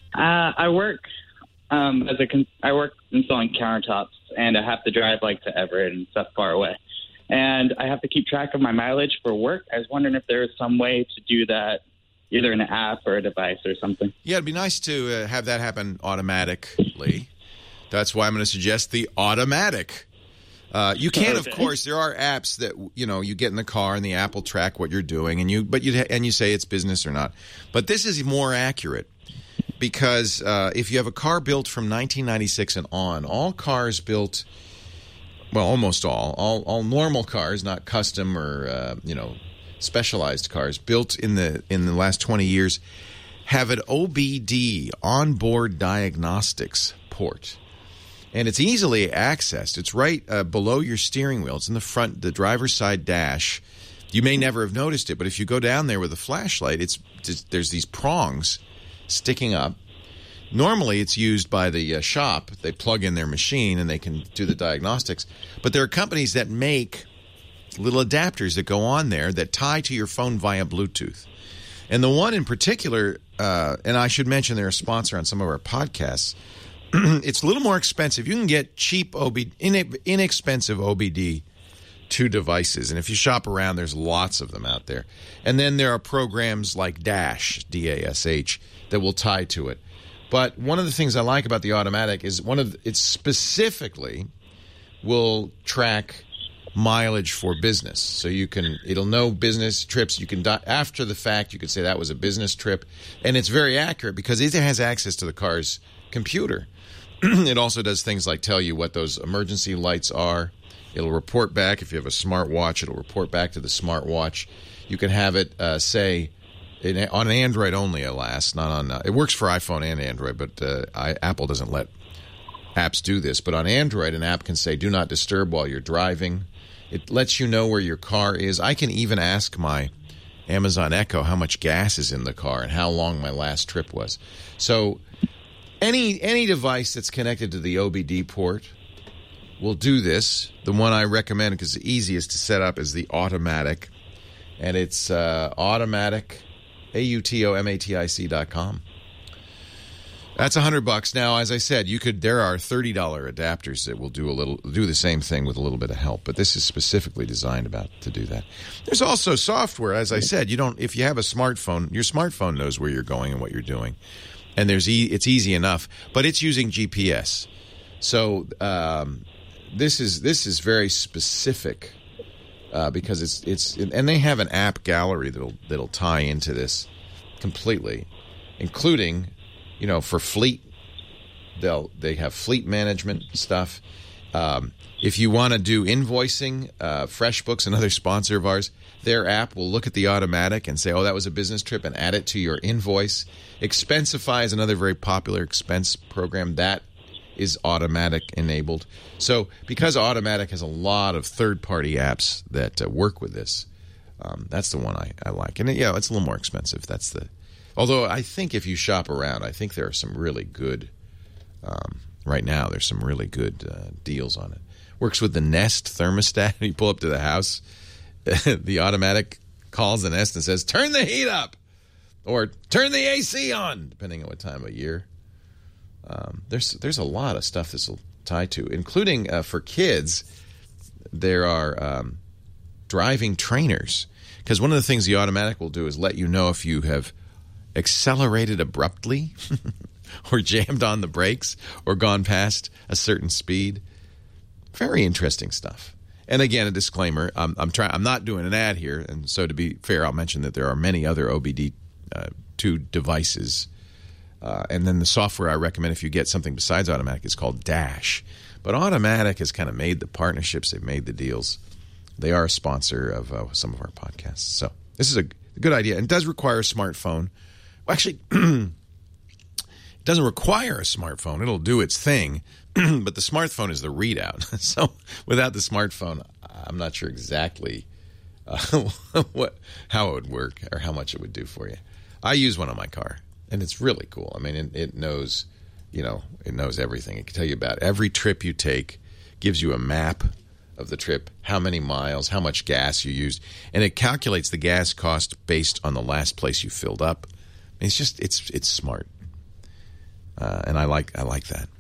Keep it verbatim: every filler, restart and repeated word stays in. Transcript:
Uh, I work um, as a con- I work installing countertops, and I have to drive like to Everett and stuff far away, and I have to keep track of my mileage for work. I was wondering if there was some way to do that, either an app or a device or something. Yeah, it'd be nice to uh, have that happen automatically. That's why I'm going to suggest the Automatic. Uh, you can, okay. Of course, there are apps that, you know, you get in the car and the app will track what you're doing, and you, but you and you say it's business or not. But this is more accurate because uh, if you have a car built from nineteen ninety-six and on, all cars built, well, almost all, all, all normal cars, not custom or uh, you know, specialized cars built in the in the last twenty years, have an O B D, onboard diagnostics port. And it's easily accessed. It's right uh, below your steering wheel. It's in the front, the driver's side dash. You may never have noticed it, but if you go down there with a flashlight, it's, it's there's these prongs sticking up. Normally, it's used by the uh, shop. They plug in their machine and they can do the diagnostics. But there are companies that make little adapters that go on there that tie to your phone via Bluetooth. And the one in particular, uh, and I should mention they're a sponsor on some of our podcasts. It's a little more expensive. You can get cheap O B D, inexpensive O B D two devices. And if you shop around, there's lots of them out there. And then there are programs like Dash, D A S H, that will tie to it. But one of the things I like about the Automatic is one of the, it specifically will track mileage for business. So you can, it'll know business trips. You can, after the fact, you could say that was a business trip. And it's very accurate because it has access to the car's computer. It also does things like tell you what those emergency lights are. It'll report back. If you have a smartwatch, it'll report back to the smartwatch. You can have it uh, say, in, on Android only, alas, not on, uh, it works for iPhone and Android, but uh, I, Apple doesn't let apps do this. But on Android, an app can say, do not disturb while you're driving. It lets you know where your car is. I can even ask my Amazon Echo how much gas is in the car and how long my last trip was. So Any any device that's connected to the O B D port will do this. The one I recommend because it's the easiest to set up is the Automatic, and it's uh, Automatic, A U T O M A T I C dot com. That's a hundred bucks. Now, as I said, you could. There are thirty dollar adapters that will do a little do the same thing with a little bit of help, but this is specifically designed about to do that. There's also software, as I said. You don't if you have a smartphone, your smartphone knows where you're going and what you're doing. And there's e- it's easy enough, but it's using G P S. So um, this is this is very specific uh, because it's it's and they have an app gallery that'll that'll tie into this completely, including, you know, for fleet. They'll they have fleet management stuff. Um, if you want to do invoicing, uh, FreshBooks, another sponsor of ours, their app will look at the Automatic and say, oh, that was a business trip, and add it to your invoice. Expensify is another very popular expense program. That is Automatic enabled. So because Automatic has a lot of third-party apps that uh, work with this, um, that's the one I, I like. And, yeah, it's a little more expensive. That's the. Although I think if you shop around, I think there are some really good, um, right now, there's some really good uh, deals on it. Works with the Nest thermostat. You pull up to the house, the Automatic calls the Nest and says, turn the heat up or turn the A C on, depending on what time of year. Um, there's there's a lot of stuff this will tie to, including uh, for kids, there are um, driving trainers. Because one of the things the Automatic will do is let you know if you have accelerated abruptly or jammed on the brakes or gone past a certain speed. Very interesting stuff. And again, a disclaimer, I'm, I'm trying. I'm not doing an ad here, and so to be fair, I'll mention that there are many other O B D two uh, devices. Uh, and then the software I recommend if you get something besides Automatic is called Dash. But Automatic has kind of made the partnerships. They've made the deals. They are a sponsor of uh, some of our podcasts. So this is a good idea. And it does require a smartphone. Well, actually, it doesn't require a smartphone. It'll do its thing. But the smartphone is the readout. So without the smartphone, I'm not sure exactly uh, what how it would work or how much it would do for you. I use one on my car, and it's really cool. I mean, it, it knows, you know, it knows everything. It can tell you about every trip you take, gives you a map of the trip, how many miles, how much gas you used, and it calculates the gas cost based on the last place you filled up. I mean, it's just it's it's smart. uh, and I like I like that.